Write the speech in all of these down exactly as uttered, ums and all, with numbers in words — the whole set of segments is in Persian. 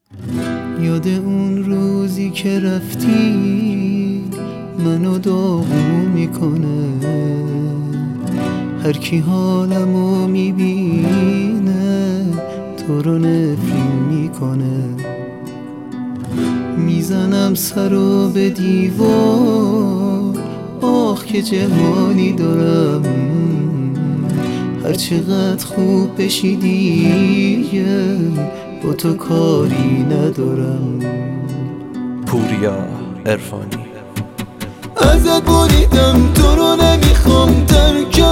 یاد اون روزی که رفتی منو داغون میکنه، هر کی حالمو میبینه تو رو نفرین میکنه. میزنم سرو به دیوار، آخ که جهانی دارم، هر چقدر خوب بشی دیگه با تو کاری ندارم. پوریا عرفانی. ازت بریدم تو رو نمیخوام ترکم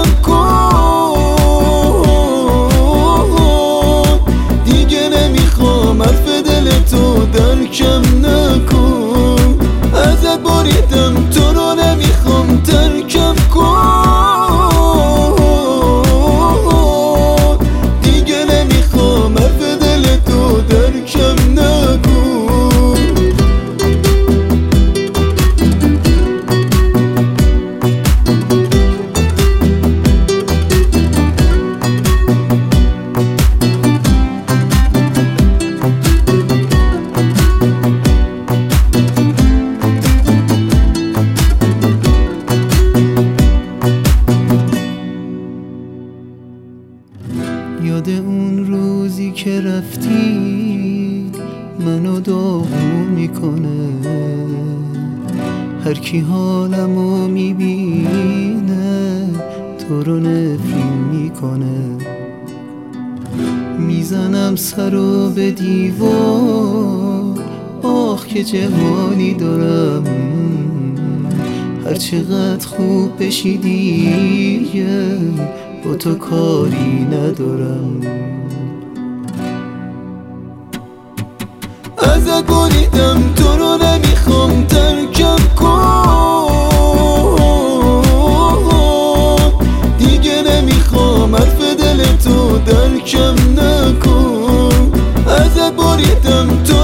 کن، دیگه نمیخوام حرف دل تو درکم نکن. ازت بریدم تو رو نمیخوام ترکم کن، دیگه نمیخوام حرف دل تو درکم نکن. یاد اون روزی که رفتی منو داغون میکنه، هر کی حالمو میبینه تو رو نفرین میکنه. میزنم سرو به دیوار، آخ که جهانی دارم، هر چقدر خوب بشی دیگه با تو کاری ندارم. ازت بریدم تو رو نمیخوام ترکم کن، دیگه نمیخوام حرف دل تو درکم نکن. ازت بریدم تو